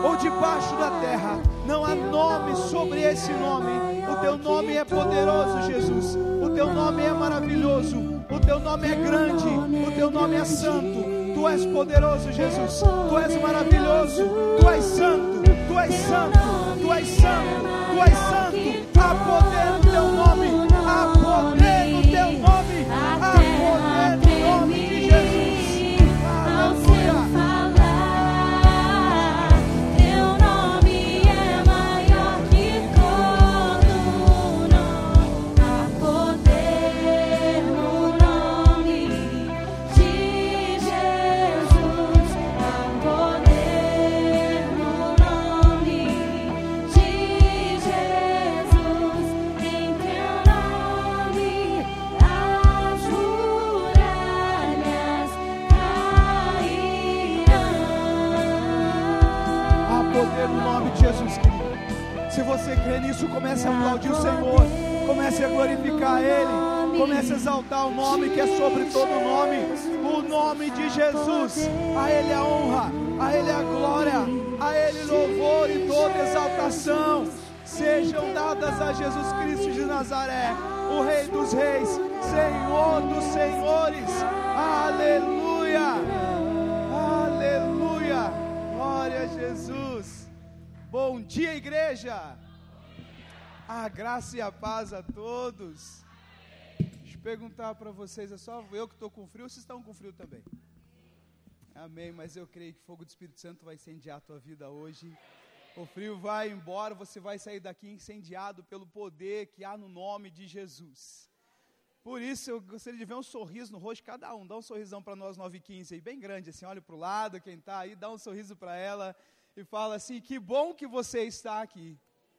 ou debaixo da terra, não há nome sobre esse nome. O teu nome é poderoso, Jesus. O teu nome é maravilhoso. O teu nome é grande. O teu nome é santo. Tu és poderoso, Jesus. Tu és maravilhoso. Tu és santo. Tu és santo. Tu és santo. Tu és santo. Há poder no teu nome. Há poder no teu nome. Há poder no nome de Jesus. Aleluia. Se você crê nisso, comece a aplaudir o Senhor, comece a glorificar Ele, comece a exaltar o nome que é sobre todo nome, o nome de Jesus. A Ele a honra, a Ele a glória, a Ele louvor e toda exaltação sejam dadas a Jesus Cristo de Nazaré, o Rei dos Reis, Senhor dos Senhores. Aleluia, aleluia, glória a Jesus. Bom dia, igreja. A graça e a paz a todos. Deixa eu perguntar para vocês, é só eu que estou com frio ou vocês estão com frio também? Amém, mas eu creio que o fogo do Espírito Santo vai incendiar a tua vida hoje. O frio vai embora, você vai sair daqui incendiado pelo poder que há no nome de Jesus. Por isso eu gostaria de ver um sorriso no rosto de cada um. Dá um sorrisão para nós, 9h15 aí, bem grande assim, olha para o lado, quem está aí, dá um sorriso para ela. E fala assim, que bom que você está aqui.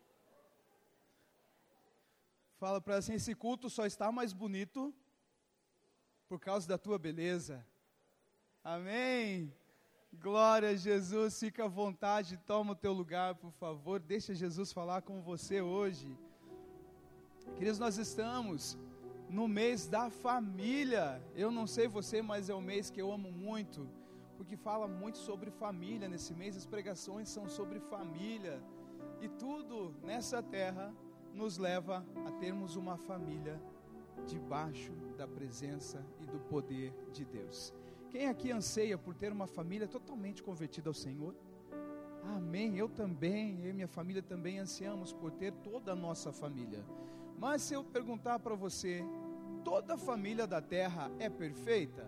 Fala para ela assim, esse culto só está mais bonito por causa da tua beleza. Amém? Glória a Jesus, fica à vontade, toma o teu lugar, por favor. Deixa Jesus falar com você hoje. Queridos, nós estamos no mês da família. Eu não sei você, mas é um mês que eu amo muito, porque fala muito sobre família nesse mês, as pregações são sobre família, e tudo nessa terra nos leva a termos uma família debaixo da presença e do poder de Deus. Quem aqui anseia por ter uma família totalmente convertida ao Senhor? Amém, eu também, eu e minha família também ansiamos por ter toda a nossa família. Mas se eu perguntar para você, toda a família da terra é perfeita?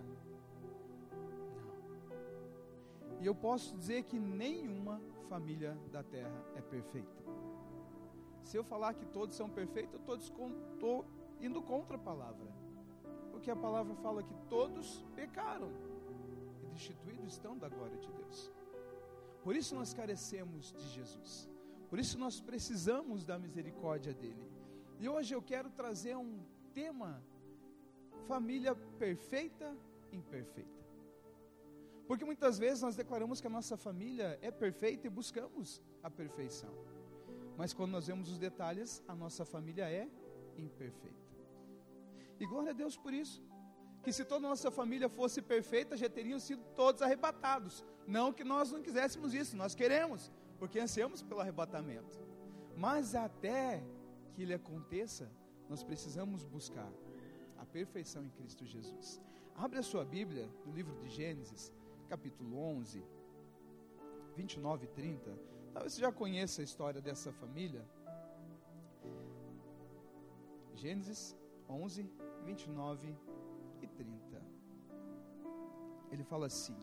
E eu posso dizer que nenhuma família da terra é perfeita. Se eu falar que todos são perfeitos, eu estou indo contra a palavra. Porque a palavra fala que todos pecaram e destituídos estão da glória de Deus. Por isso nós carecemos de Jesus. Por isso nós precisamos da misericórdia dEle. E hoje eu quero trazer um tema, família perfeita, imperfeita. Porque muitas vezes nós declaramos que a nossa família é perfeita e buscamos a perfeição. Mas quando nós vemos os detalhes, a nossa família é imperfeita. E glória a Deus por isso. Que se toda a nossa família fosse perfeita, já teriam sido todos arrebatados. Não que nós não quiséssemos isso, nós queremos, porque ansiamos pelo arrebatamento. Mas até que ele aconteça, nós precisamos buscar a perfeição em Cristo Jesus. Abre a sua Bíblia no livro de Gênesis, capítulo 11, 29 e 30, talvez você já conheça a história dessa família. Gênesis 11, 29 e 30. Ele fala assim: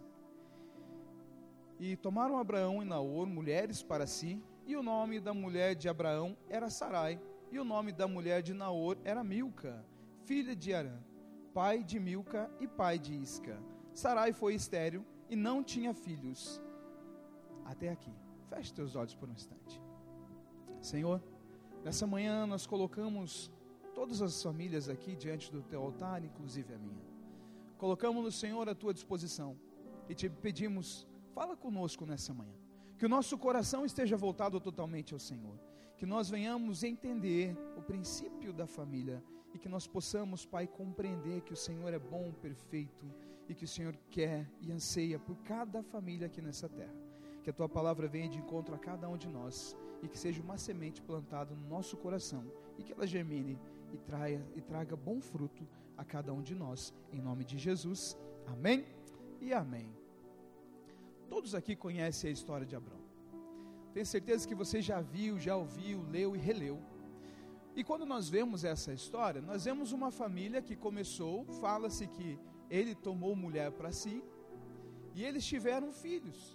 E tomaram Abraão e Naor mulheres para si, e o nome da mulher de Abraão era Sarai, e o nome da mulher de Naor era Milca, filha de Arã, pai de Milca e pai de Isca. Sarai foi estéril e não tinha filhos. Até aqui. Feche teus olhos por um instante. Senhor, nessa manhã nós colocamos todas as famílias aqui diante do teu altar, inclusive a minha. Colocamos, Senhor, à tua disposição e te pedimos, fala conosco nessa manhã. Que o nosso coração esteja voltado totalmente ao Senhor. Que nós venhamos entender o princípio da família e que nós possamos, Pai, compreender que o Senhor é bom, perfeito e que o Senhor quer e anseia por cada família aqui nessa terra. que a tua palavra venha de encontro a cada um de nós, e que seja uma semente plantada no nosso coração, e que ela germine e traga bom fruto a cada um de nós, em nome de Jesus, amém e amém. Todos aqui conhecem a história de Abrão, tenho certeza que você já viu, já ouviu, leu e releu, e quando nós vemos essa história, nós vemos uma família que começou, fala-se que ele tomou mulher para si, e eles tiveram filhos.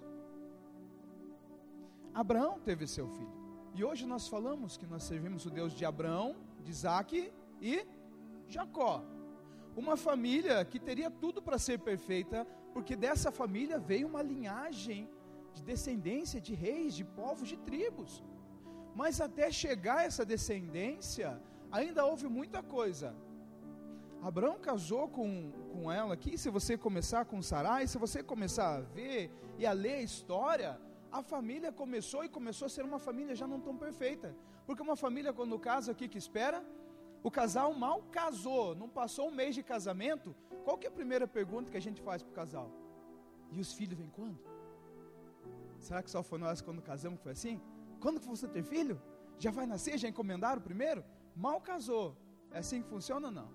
Abraão teve seu filho, e hoje nós falamos que nós servimos o Deus de Abraão, de Isaque e Jacó, uma família que teria tudo para ser perfeita, porque dessa família veio uma linhagem de descendência de reis, de povos, de tribos, mas até chegar essa descendência, ainda houve muita coisa. Abraão casou com ela aqui, se você começar com Sarai, se você começar a ver e a ler a história, a família começou a ser uma família já não tão perfeita, porque uma família quando casa, o que espera? O casal mal casou, não passou um mês de casamento, qual que é a primeira pergunta que a gente faz para o casal? E os filhos vêm quando? Será que só foi nós quando casamos que foi assim? Quando que você ter filho? Já vai nascer, já encomendaram primeiro? Mal casou, é assim que funciona ou não?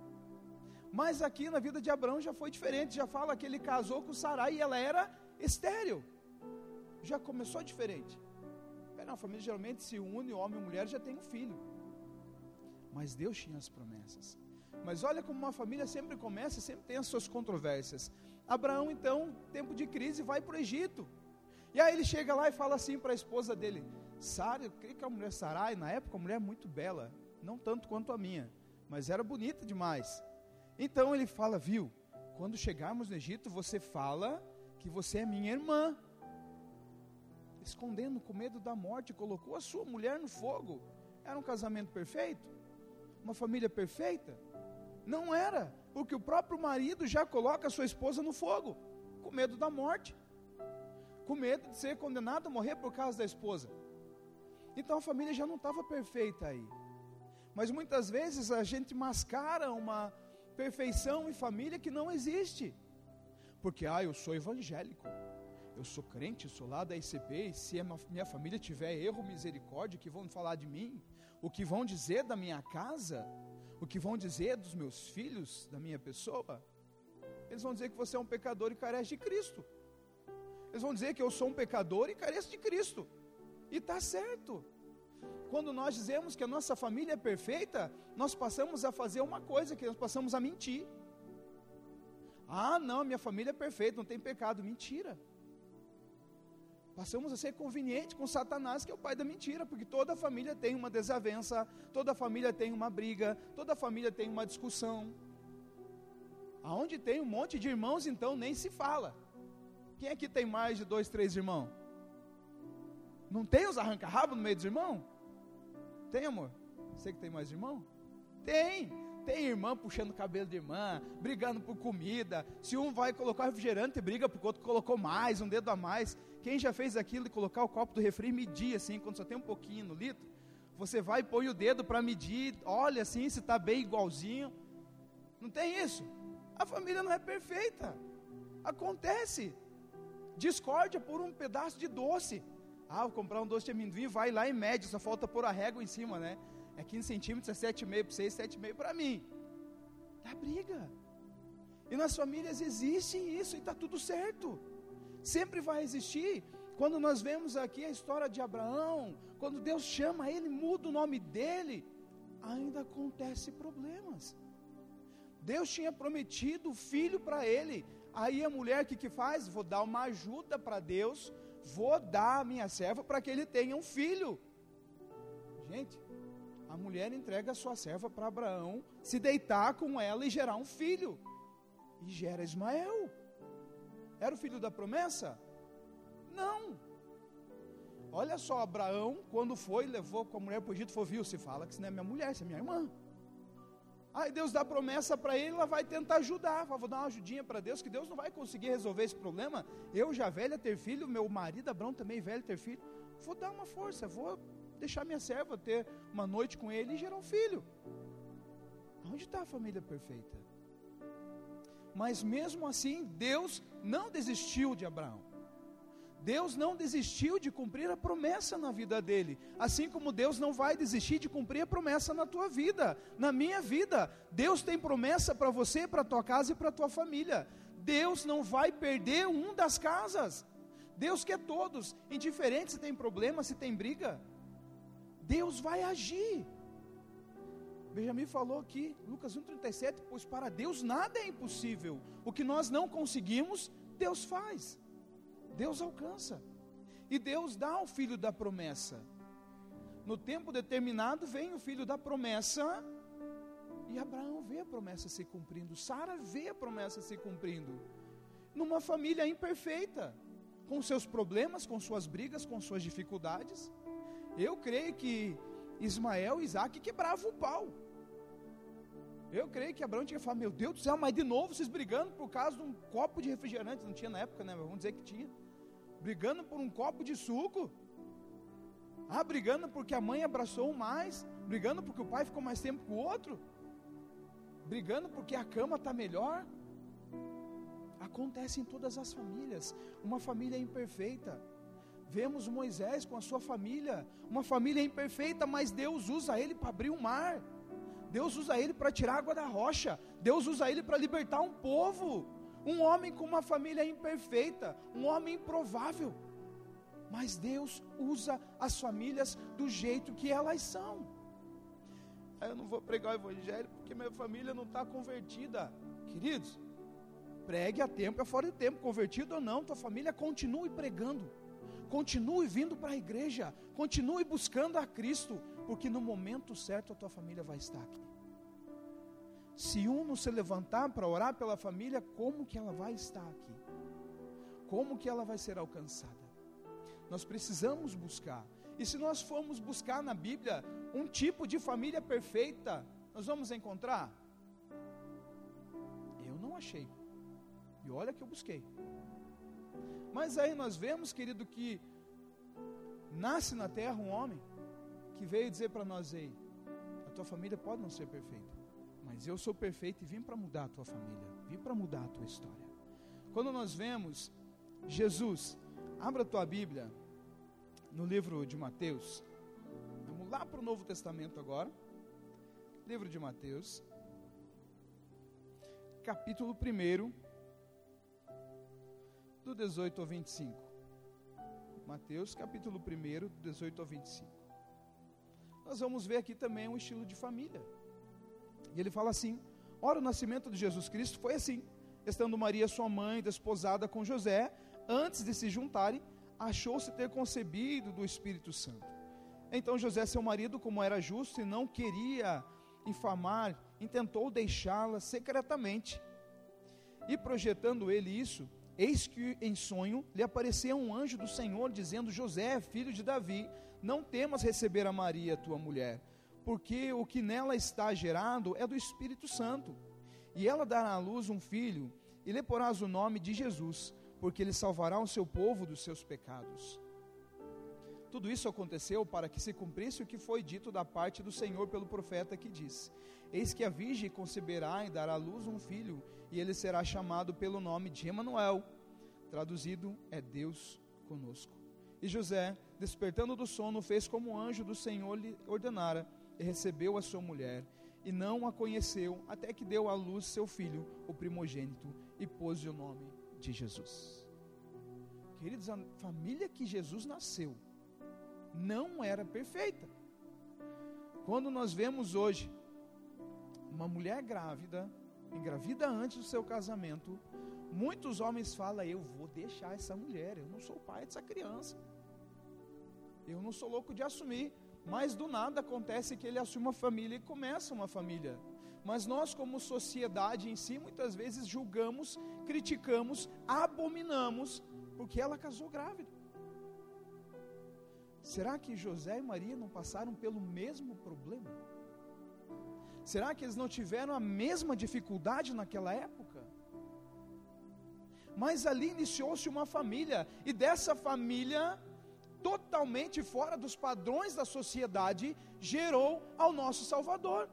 Mas aqui na vida de Abraão já foi diferente, já fala que ele casou com Sarai e ela era estéril, já começou diferente. A família geralmente se une, homem e mulher já tem um filho, mas Deus tinha as promessas. Mas olha como uma família sempre começa, sempre tem as suas controvérsias. Abraão então, tempo de crise, vai para o Egito, e aí ele chega lá e fala assim para a esposa dele, Sara, eu creio que a mulher Sarai, na época, uma mulher muito bela, não tanto quanto a minha, mas era bonita demais. Então ele fala, viu, quando chegarmos no Egito, você fala que você é minha irmã, escondendo com medo da morte, colocou a sua mulher no fogo. Era um casamento perfeito? Uma família perfeita? Não era, porque o próprio marido já coloca a sua esposa no fogo, com medo da morte, com medo de ser condenado a morrer por causa da esposa. Então a família já não estava perfeita aí, mas muitas vezes a gente mascara uma perfeição em família que não existe, porque eu sou evangélico, eu sou crente, sou lá da ICP, e se a minha família tiver erro, misericórdia, o que vão falar de mim, o que vão dizer da minha casa, o que vão dizer dos meus filhos, da minha pessoa, eles vão dizer que você é um pecador e carece de Cristo, eles vão dizer que eu sou um pecador e careço de Cristo, e está certo. Quando nós dizemos que a nossa família é perfeita, nós passamos a fazer uma coisa, que nós passamos a mentir. Não, minha família é perfeita, não tem pecado. Mentira. Passamos a ser conveniente com Satanás, que é o pai da mentira, porque toda família tem uma desavença, toda família tem uma briga, toda família tem uma discussão. Aonde tem um monte de irmãos, então nem se fala. Quem aqui tem mais de 2, 3 irmãos? Não tem os arranca-rabo no meio dos irmãos? Tem, amor? Você que tem mais irmão? Tem irmã puxando o cabelo de irmã, brigando por comida. Se um vai colocar refrigerante, briga porque o outro colocou mais, um dedo a mais. Quem já fez aquilo de colocar o copo do refri e medir assim, quando só tem um pouquinho no litro? Você vai e põe o dedo para medir, olha assim se está bem igualzinho. Não tem isso? A família não é perfeita. Acontece. Discórdia por um pedaço de doce. Vou comprar um doce de amendoim, vai lá e mede, só falta pôr a régua em cima, né? É 15 centímetros, é 7,5 para vocês, 7,5 para mim. Dá briga. E nas famílias existe isso e está tudo certo. Sempre vai existir. Quando nós vemos aqui a história de Abraão, quando Deus chama ele, muda o nome dele, ainda acontece problemas. Deus tinha prometido filho para ele. Aí a mulher que faz? Vou dar uma ajuda para Deus, vou dar a minha serva para que ele tenha um filho. Gente, a mulher entrega a sua serva para Abraão se deitar com ela e gerar um filho, e gera Ismael. Era o filho da promessa? Não. Olha só, Abraão quando foi, levou com a mulher para o Egito, falou, viu, se fala que isso não é minha mulher, isso é minha irmã. Aí Deus dá promessa para ele, ela vai tentar ajudar, vou dar uma ajudinha para Deus, que Deus não vai conseguir resolver esse problema, eu já velha ter filho, meu marido Abraão também velho ter filho, vou dar uma força, vou deixar minha serva ter uma noite com ele e gerar um filho. Onde está a família perfeita? Mas mesmo assim, Deus não desistiu de Abraão, Deus não desistiu de cumprir a promessa na vida dele, assim como Deus não vai desistir de cumprir a promessa na tua vida, na minha vida. Deus tem promessa para você, para a tua casa e para a tua família. Deus não vai perder um das casas. Deus quer todos, indiferente se tem problema, se tem briga. Deus vai agir. Benjamin falou aqui, Lucas 1,37, pois para Deus nada é impossível. O que nós não conseguimos, Deus faz. Deus alcança. E Deus dá o filho da promessa. No tempo determinado vem o filho da promessa, e Abraão vê a promessa se cumprindo, Sara vê a promessa se cumprindo, numa família imperfeita, com seus problemas, com suas brigas, com suas dificuldades. Eu creio que Ismael e Isaac quebravam o pau. Eu creio que Abraão tinha que falar, meu Deus do céu, mas de novo vocês brigando por causa de um copo de refrigerante. Não tinha na época, né? Mas vamos dizer que tinha. Brigando por um copo de suco. Brigando porque a mãe abraçou um mais. Brigando porque o pai ficou mais tempo com o outro. Brigando porque a cama está melhor. Acontece em todas as famílias. Uma família imperfeita. Vemos Moisés com a sua família. Uma família imperfeita, mas Deus usa ele para abrir o mar. Deus usa ele para tirar água da rocha. Deus usa ele para libertar um povo. Um homem com uma família imperfeita, um homem improvável, mas Deus usa as famílias do jeito que elas são. Eu não vou pregar o evangelho porque minha família não está convertida. Queridos, pregue a tempo e a fora de tempo, convertido ou não, tua família continue pregando, continue vindo para a igreja, continue buscando a Cristo, porque no momento certo a tua família vai estar aqui. Se um não se levantar para orar pela família, como que ela vai estar aqui? Como que ela vai ser alcançada? Nós precisamos buscar. E se nós formos buscar na Bíblia um tipo de família perfeita, nós vamos encontrar? Eu não achei. E olha que eu busquei. Mas aí nós vemos, querido, que nasce na terra um homem que veio dizer para nós, ei, a tua família pode não ser perfeita, mas eu sou perfeito e vim para mudar a tua família, vim para mudar a tua história. Quando nós vemos Jesus, abra a tua Bíblia no livro de Mateus, vamos lá para o Novo Testamento agora, livro de Mateus, capítulo 1, do 18 ao 25, Mateus capítulo 1, do 18 ao 25, nós vamos ver aqui também um estilo de família. E ele fala assim, ora, o nascimento de Jesus Cristo foi assim, estando Maria sua mãe desposada com José, antes de se juntarem, achou-se ter concebido do Espírito Santo. Então José, seu marido, como era justo e não queria infamar, intentou deixá-la secretamente. E projetando ele isso, eis que em sonho lhe apareceu um anjo do Senhor, dizendo, José, filho de Davi, não temas receber a Maria, tua mulher, porque o que nela está gerado é do Espírito Santo, e ela dará à luz um filho, e lhe porás o nome de Jesus, porque ele salvará o seu povo dos seus pecados. Tudo isso aconteceu para que se cumprisse o que foi dito da parte do Senhor pelo profeta que disse, eis que a virgem conceberá e dará à luz um filho, e ele será chamado pelo nome de Emanuel, traduzido é Deus conosco. E José, despertando do sono, fez como o anjo do Senhor lhe ordenara, e recebeu a sua mulher, e não a conheceu, até que deu à luz seu filho, o primogênito, e pôs-lhe o nome de Jesus. Queridos, a família que Jesus nasceu não era perfeita. Quando nós vemos hoje uma mulher grávida, engravida antes do seu casamento, muitos homens falam, eu vou deixar essa mulher, eu não sou pai dessa criança, eu não sou louco de assumir. Mas do nada acontece que ele assume uma família e começa uma família. Mas nós, como sociedade em si, muitas vezes julgamos, criticamos, abominamos, porque ela casou grávida. Será que José e Maria não passaram pelo mesmo problema? Será que eles não tiveram a mesma dificuldade naquela época? Mas ali iniciou-se uma família, e dessa família, totalmente fora dos padrões da sociedade, gerou ao nosso Salvador.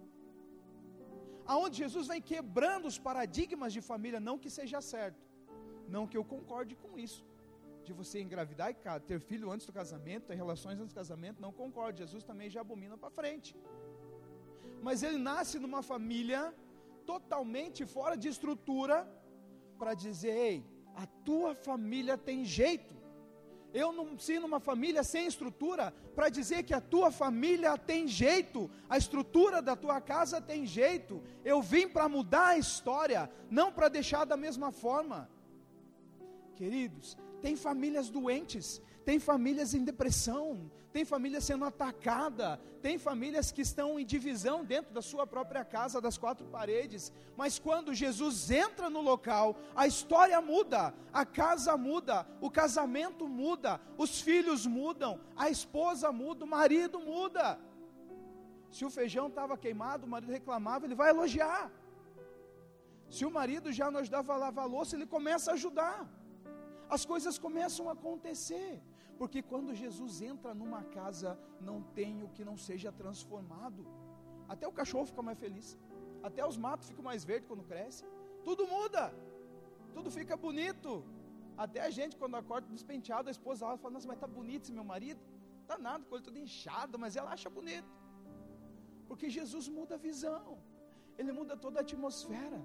Aonde Jesus vem quebrando os paradigmas de família, não que seja certo, não que eu concorde com isso, de você engravidar e ter filho antes do casamento, ter relações antes do casamento, não concordo. Jesus também já abomina para frente. Mas ele nasce numa família totalmente fora de estrutura, para dizer: ei, a tua família tem jeito. Eu não nasci numa família sem estrutura, para dizer que a tua família tem jeito, a estrutura da tua casa tem jeito. Eu vim para mudar a história, não para deixar da mesma forma. Queridos, tem famílias doentes, tem famílias em depressão, tem famílias sendo atacadas, tem famílias que estão em divisão dentro da sua própria casa, das quatro paredes, mas quando Jesus entra no local, a história muda, a casa muda, o casamento muda, os filhos mudam, a esposa muda, o marido muda. Se o feijão estava queimado, o marido reclamava, ele vai elogiar. Se o marido já não ajudava a lavar a louça, ele começa a ajudar. As coisas começam a acontecer, porque quando Jesus entra numa casa, não tem o que não seja transformado. Até o cachorro fica mais feliz, até os matos ficam mais verdes quando cresce, tudo muda, tudo fica bonito. Até a gente, quando acorda despenteado, a esposa fala: nossa, mas está bonito esse meu marido. Está nada, com ele todo inchado, mas ela acha bonito, porque Jesus muda a visão, ele muda toda a atmosfera.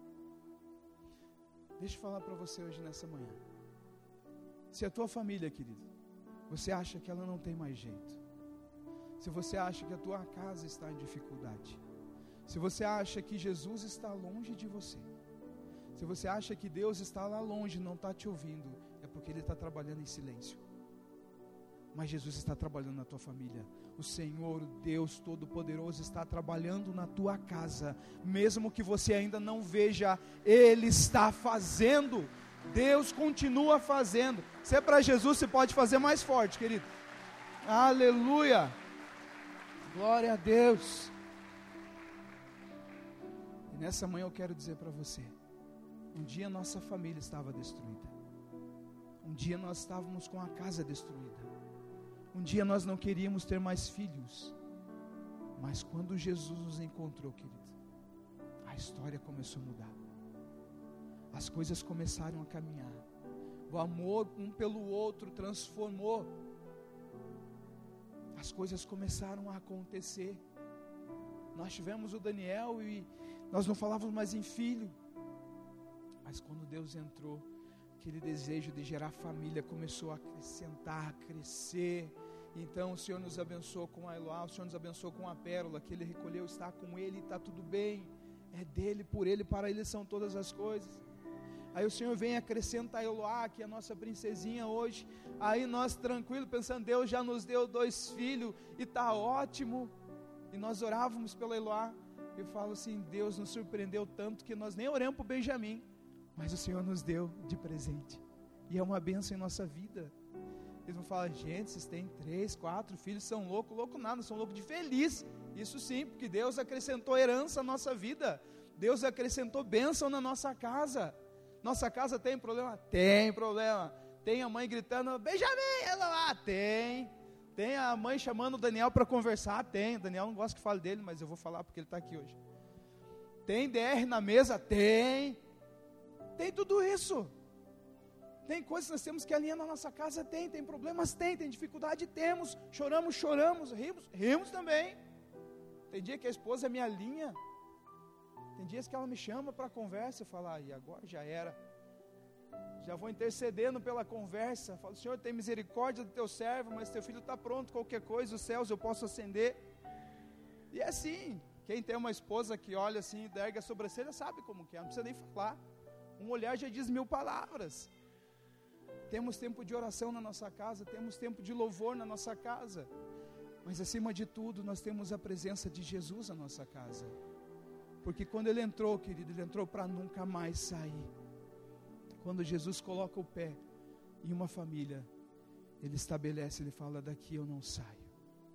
Deixa eu falar para você hoje nessa manhã. Se a tua família, querido, você acha que ela não tem mais jeito, se você acha que a tua casa está em dificuldade, se você acha que Jesus está longe de você, se você acha que Deus está lá longe e não está te ouvindo, é porque Ele está trabalhando em silêncio. Mas Jesus está trabalhando na tua família. O Senhor, o Deus Todo-Poderoso, está trabalhando na tua casa, mesmo que você ainda não veja, Ele está fazendo. Deus continua fazendo. Se é para Jesus, você pode fazer mais forte, querido. Aleluia, glória a Deus. E nessa manhã eu quero dizer para você: um dia nossa família estava destruída, um dia nós estávamos com a casa destruída, um dia nós não queríamos ter mais filhos, mas quando Jesus nos encontrou, querido, a história começou a mudar. As coisas começaram a caminhar, o amor um pelo outro transformou, as coisas começaram a acontecer. Nós tivemos o Daniel e nós não falávamos mais em filho, mas quando Deus entrou, aquele desejo de gerar família começou a acrescentar, a crescer. Então o Senhor nos abençoou com a Eloá, o Senhor nos abençoou com a Pérola, que Ele recolheu, está com Ele, está tudo bem, é dele, por Ele, para Ele são todas as coisas. Aí o Senhor vem e acrescenta a Eloá, que é a nossa princesinha hoje. Aí nós tranquilos, pensando: Deus já nos deu 2 filhos e está ótimo. E nós orávamos pela Eloá. Eu falo assim: Deus nos surpreendeu tanto que nós nem oramos para o Benjamim, mas o Senhor nos deu de presente, e é uma bênção em nossa vida. Eles vão falar: gente, vocês têm 3, 4 filhos, são loucos? Louco nada, são loucos de feliz. Isso sim, porque Deus acrescentou herança à nossa vida, Deus acrescentou bênção na nossa casa. Nossa casa tem problema? Tem problema. Tem a mãe gritando: Benjamim, ela lá? Tem. Tem a mãe chamando o Daniel para conversar? Tem. O Daniel não gosta que fale dele, mas eu vou falar porque ele está aqui hoje. Tem DR na mesa? Tem. Tem tudo isso. Tem coisas que nós temos que alinhar na nossa casa? Tem problemas? Tem dificuldade? Temos. Choramos, rimos também. Tem dia que a esposa me alinha, tem dias que ela me chama para conversa, eu falo: e agora já era, já vou intercedendo pela conversa, falo: Senhor, tem misericórdia do teu servo, mas teu filho está pronto, qualquer coisa, os céus eu posso acender. E é assim, quem tem uma esposa que olha assim, ergue a sobrancelha, sabe como que é, não precisa nem falar, um olhar já diz 1000 palavras. Temos tempo de oração na nossa casa, temos tempo de louvor na nossa casa, mas acima de tudo, nós temos a presença de Jesus na nossa casa, porque quando Ele entrou, querido, Ele entrou para nunca mais sair. Quando Jesus coloca o pé em uma família, Ele estabelece, Ele fala: daqui eu não saio,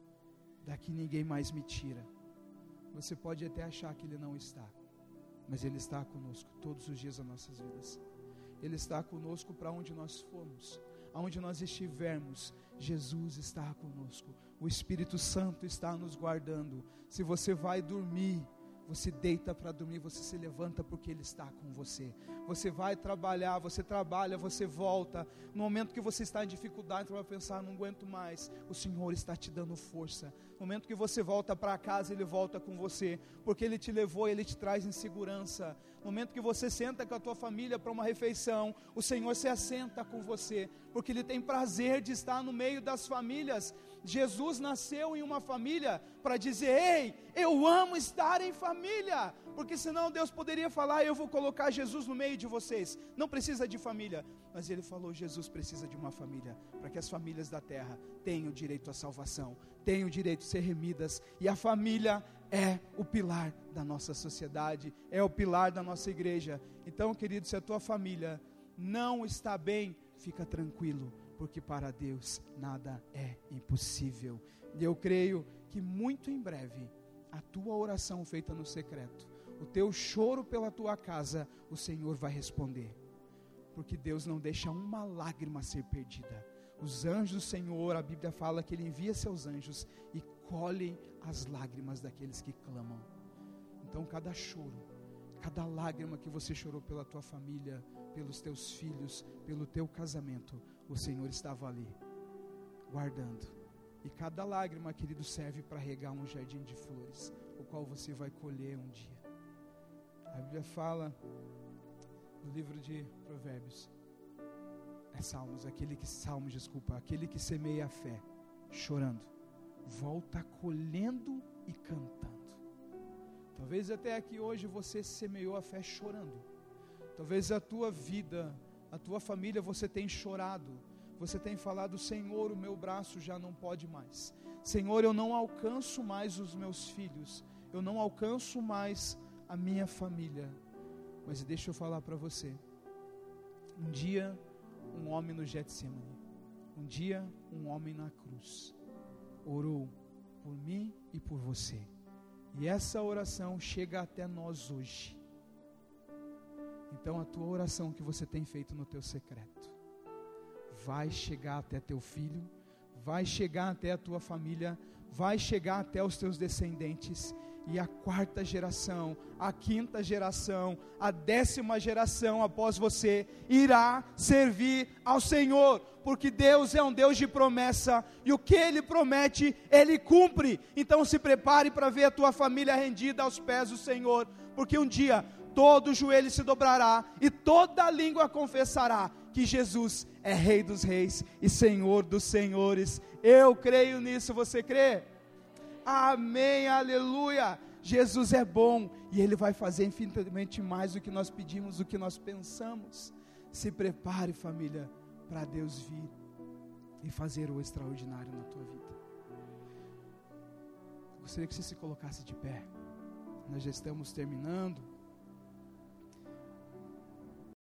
daqui ninguém mais me tira. Você pode até achar que Ele não está, mas Ele está conosco todos os dias das nossas vidas. Ele está conosco para onde nós formos, aonde nós estivermos, Jesus está conosco, o Espírito Santo está nos guardando. Se você vai dormir, você deita para dormir, você se levanta porque Ele está com você. Você vai trabalhar, você trabalha, você volta. No momento que você está em dificuldade, você vai pensar, não aguento mais. O Senhor está te dando força. No momento que você volta para casa, Ele volta com você, porque Ele te levou, Ele te traz em segurança. No momento que você senta com a tua família para uma refeição, o Senhor se assenta com você, porque Ele tem prazer de estar no meio das famílias. Jesus nasceu em uma família para dizer, ei, eu amo estar em família, porque senão Deus poderia falar, eu vou colocar Jesus no meio de vocês, não precisa de família, mas Ele falou, Jesus precisa de uma família, para que as famílias da terra tenham direito à salvação, tenham direito a ser remidas, e a família é o pilar da nossa sociedade, é o pilar da nossa igreja. Então, querido, se a tua família não está bem, fica tranquilo, porque para Deus nada é impossível. E eu creio que muito em breve, a tua oração feita no secreto, o teu choro pela tua casa, o Senhor vai responder, porque Deus não deixa uma lágrima ser perdida. Os anjos do Senhor, a Bíblia fala que Ele envia seus anjos e colhem as lágrimas daqueles que clamam. Então cada choro, cada lágrima que você chorou pela tua família, pelos teus filhos, pelo teu casamento, o Senhor estava ali, guardando. E cada lágrima, querido, serve para regar um jardim de flores, o qual você vai colher um dia. A Bíblia fala, no livro de Provérbios, aquele que semeia a fé, chorando, volta colhendo e cantando. Talvez até aqui hoje você semeou a fé chorando. Talvez a tua vida, a tua família, você tem chorado. Você tem falado, Senhor, o meu braço já não pode mais. Senhor, eu não alcanço mais os meus filhos. Eu não alcanço mais a minha família. Mas deixa eu falar para você. Um dia, um homem no Getsemane. Um dia, um homem na cruz. Orou por mim e por você. E essa oração chega até nós hoje. Então a tua oração que você tem feito no teu secreto vai chegar até teu filho, vai chegar até a tua família, vai chegar até os teus descendentes, e a 4ª geração, a 5ª geração, a 10ª geração após você irá servir ao Senhor, porque Deus é um Deus de promessa, e o que Ele promete, Ele cumpre. Então se prepare para ver a tua família rendida aos pés do Senhor, porque um dia todo joelho se dobrará e toda língua confessará que Jesus é Rei dos Reis e Senhor dos Senhores. Eu creio nisso, você crê? Amém, aleluia. Jesus é bom e Ele vai fazer infinitamente mais do que nós pedimos, do que nós pensamos. Se prepare, família, para Deus vir e fazer o extraordinário na tua vida. Eu gostaria que você se colocasse de pé. Nós já estamos terminando.